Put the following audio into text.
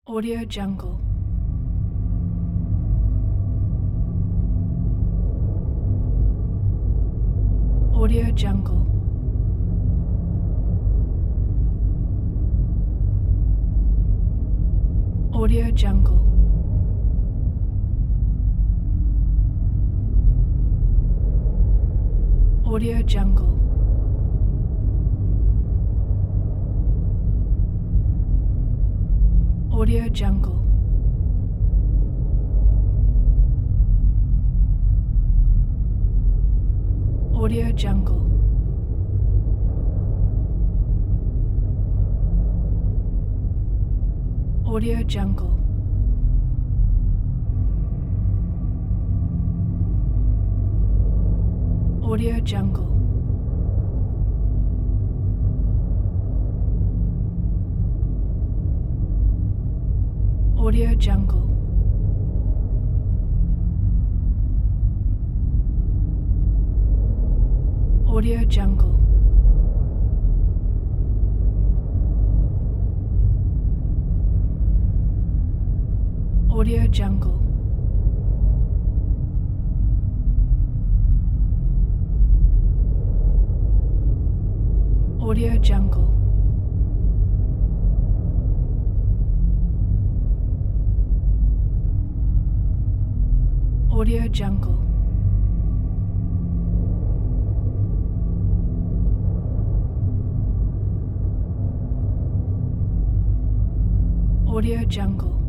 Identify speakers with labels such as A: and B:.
A: Audio Jungle. Audio Jungle. Audio Jungle. Audio Jungle. Audio Jungle. Audio Jungle. Audio Jungle. Audio Jungle. Audio Jungle. Audio Jungle. Audio Jungle. Audio Jungle. Audio Jungle. Audio Jungle.